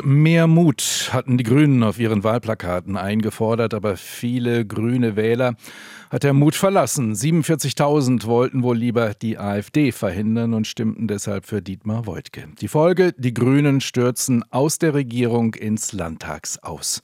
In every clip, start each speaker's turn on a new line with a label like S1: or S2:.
S1: Mehr Mut hatten die Grünen auf ihren Wahlplakaten eingefordert, aber viele grüne Wähler hat der Mut verlassen. 47.000 wollten wohl lieber die AfD verhindern und stimmten deshalb für Dietmar Woidke. Die Folge: die Grünen stürzen aus der Regierung ins Landtagsaus.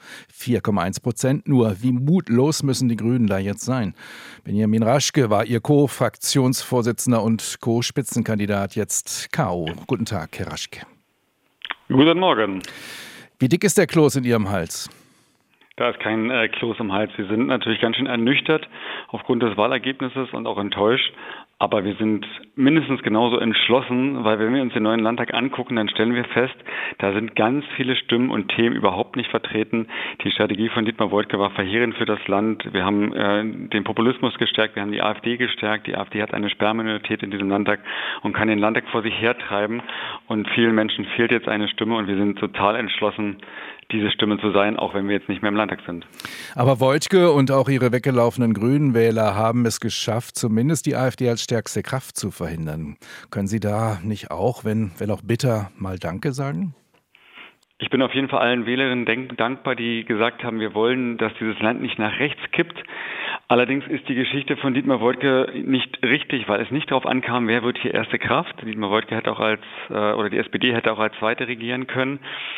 S1: 4,1% nur. Wie mutlos müssen die Grünen da jetzt sein? Benjamin Raschke war ihr Co-Fraktionsvorsitzender und Co-Spitzenkandidat, jetzt K.O. Guten Tag, Herr Raschke.
S2: Guten Morgen.
S1: Wie dick ist der Kloß in Ihrem Hals?
S2: Da ist kein Kloß im Hals. Wir sind natürlich ganz schön ernüchtert aufgrund des Wahlergebnisses und auch enttäuscht. Aber wir sind mindestens genauso entschlossen, weil wenn wir uns den neuen Landtag angucken, dann stellen wir fest, da sind ganz viele Stimmen und Themen überhaupt nicht vertreten. Die Strategie von Dietmar Woidke war verheerend für das Land. Wir haben den Populismus gestärkt, wir haben die AfD gestärkt. Die AfD hat eine Sperrminorität in diesem Landtag und kann den Landtag vor sich hertreiben. Und vielen Menschen fehlt jetzt eine Stimme und wir sind total entschlossen, diese Stimme zu sein, auch wenn wir jetzt nicht mehr im Landtag sind.
S1: Aber Woidke und auch ihre weggelaufenen Grünen-Wähler haben es geschafft, zumindest die AfD als stärkste Kraft zu verhindern. Können Sie da nicht auch, wenn auch bitter, mal Danke sagen?
S2: Ich bin auf jeden Fall allen Wählerinnen dankbar, die gesagt haben, wir wollen, dass dieses Land nicht nach rechts kippt. Allerdings ist die Geschichte von Dietmar Woidke nicht richtig, weil es nicht darauf ankam, wer wird hier erste Kraft. Dietmar Woidke hätte auch oder die SPD hätte auch als Zweite regieren können.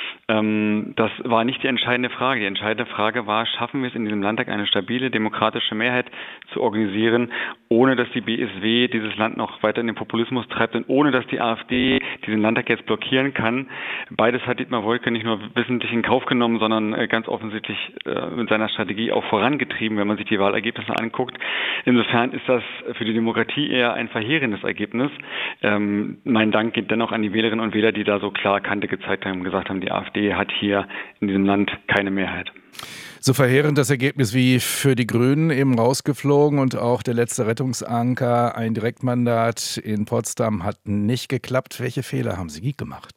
S2: Das war nicht die entscheidende Frage. Die entscheidende Frage war, schaffen wir es in diesem Landtag, eine stabile demokratische Mehrheit zu organisieren, ohne dass die BSW dieses Land noch weiter in den Populismus treibt und ohne dass die AfD diesen Landtag jetzt blockieren kann. Beides hat Dietmar Woidke nicht nur wissentlich in Kauf genommen, sondern ganz offensichtlich mit seiner Strategie auch vorangetrieben, wenn man sich die Wahlergebnisse anguckt. Insofern ist das für die Demokratie eher ein verheerendes Ergebnis. Mein Dank geht dennoch an die Wählerinnen und Wähler, die da so klar Kante gezeigt haben und gesagt haben, die AfD hat hier in diesem Land keine Mehrheit.
S1: So verheerend das Ergebnis wie für die Grünen, eben rausgeflogen, und auch der letzte Rettungsanker, ein Direktmandat in Potsdam, hat nicht geklappt. Welche Fehler haben Sie gemacht?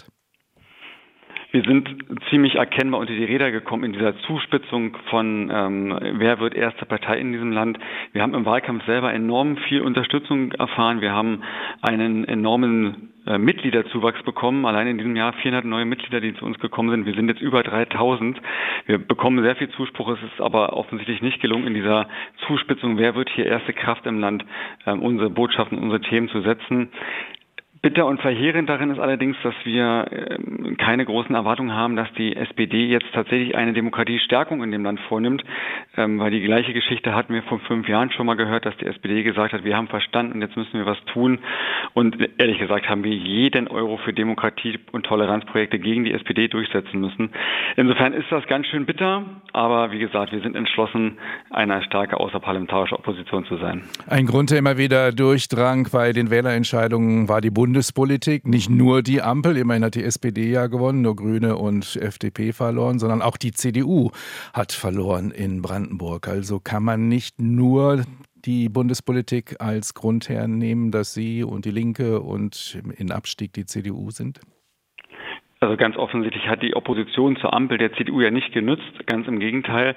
S2: Wir sind ziemlich erkennbar unter die Räder gekommen in dieser Zuspitzung von wer wird erste Partei in diesem Land. Wir haben im Wahlkampf selber enorm viel Unterstützung erfahren. Wir haben einen enormen Mitgliederzuwachs bekommen. Allein in diesem Jahr 400 neue Mitglieder, die zu uns gekommen sind. Wir sind jetzt über 3.000. Wir bekommen sehr viel Zuspruch. Es ist aber offensichtlich nicht gelungen, in dieser Zuspitzung, wer wird hier erste Kraft im Land, unsere Botschaften, unsere Themen zu setzen. Bitter und verheerend darin ist allerdings, dass wir keine großen Erwartungen haben, dass die SPD jetzt tatsächlich eine Demokratiestärkung in dem Land vornimmt, weil die gleiche Geschichte hatten wir vor 5 Jahren schon mal gehört, dass die SPD gesagt hat, wir haben verstanden, jetzt müssen wir was tun, und ehrlich gesagt haben wir jeden Euro für Demokratie- und Toleranzprojekte gegen die SPD durchsetzen müssen. Insofern ist das ganz schön bitter, aber wie gesagt, wir sind entschlossen, eine starke außerparlamentarische Opposition zu sein.
S1: Ein Grund, der immer wieder durchdrang bei den Wählerentscheidungen, war die Bundespolitik. Nicht nur die Ampel, immerhin hat die SPD ja gewonnen, nur Grüne und FDP verloren, sondern auch die CDU hat verloren in Brandenburg. Also kann man nicht nur die Bundespolitik als Grund hernehmen, dass Sie und die Linke und in Abstieg die CDU sind?
S2: Also ganz offensichtlich hat die Opposition zur Ampel der CDU ja nicht genützt. Ganz im Gegenteil,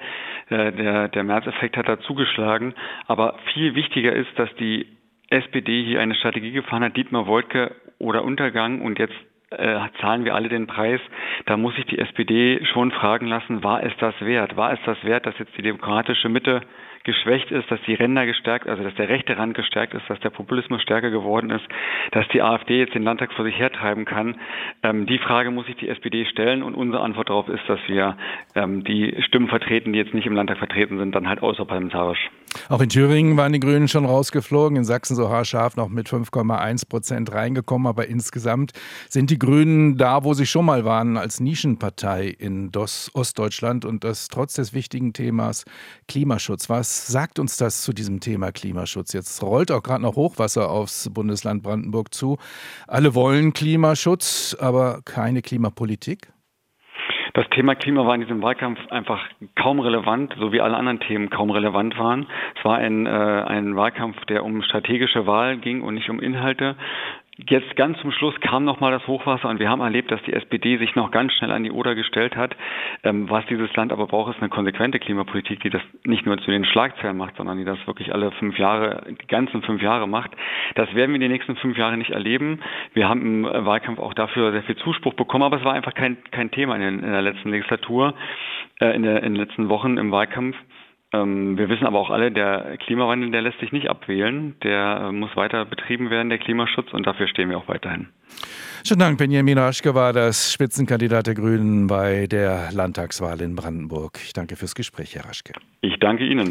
S2: der März-Effekt hat da zugeschlagen. Aber viel wichtiger ist, dass die SPD hier eine Strategie gefahren hat, Dietmar Woidke oder Untergang, und jetzt zahlen wir alle den Preis. Da muss sich die SPD schon fragen lassen, war es das wert? War es das wert, dass jetzt die demokratische Mitte geschwächt ist, dass die Ränder gestärkt, also dass der rechte Rand gestärkt ist, dass der Populismus stärker geworden ist, dass die AfD jetzt den Landtag vor sich hertreiben kann? Die Frage muss sich die SPD stellen, und unsere Antwort darauf ist, dass wir die Stimmen vertreten, die jetzt nicht im Landtag vertreten sind, dann halt außerparlamentarisch.
S1: Auch in Thüringen waren die Grünen schon rausgeflogen, in Sachsen so haarscharf noch mit 5,1% reingekommen, aber insgesamt sind die Grünen da, wo sie schon mal waren, als Nischenpartei in Ostdeutschland, und das trotz des wichtigen Themas Klimaschutz. Was sagt uns das zu diesem Thema Klimaschutz? Jetzt rollt auch gerade noch Hochwasser aufs Bundesland Brandenburg zu. Alle wollen Klimaschutz, aber keine Klimapolitik?
S2: Das Thema Klima war in diesem Wahlkampf einfach kaum relevant, so wie alle anderen Themen kaum relevant waren. Es war ein Wahlkampf, der um strategische Wahl ging und nicht um Inhalte. Jetzt ganz zum Schluss kam nochmal das Hochwasser und wir haben erlebt, dass die SPD sich noch ganz schnell an die Oder gestellt hat. Was dieses Land aber braucht, ist eine konsequente Klimapolitik, die das nicht nur zu den Schlagzeilen macht, sondern die das wirklich alle 5 Jahre, die ganzen 5 Jahre macht. Das werden wir in den nächsten 5 Jahren nicht erleben. Wir haben im Wahlkampf auch dafür sehr viel Zuspruch bekommen, aber es war einfach kein Thema in der letzten Legislatur, in den letzten Wochen im Wahlkampf. Wir wissen aber auch alle, der Klimawandel, der lässt sich nicht abwählen. Der muss weiter betrieben werden, der Klimaschutz, und dafür stehen wir auch weiterhin.
S1: Schönen Dank, Benjamin Raschke war das Spitzenkandidat der Grünen bei der Landtagswahl in Brandenburg. Ich danke fürs Gespräch, Herr Raschke.
S2: Ich danke Ihnen.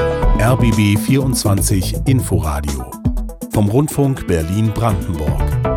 S3: RBB 24 Inforadio vom Rundfunk Berlin-Brandenburg.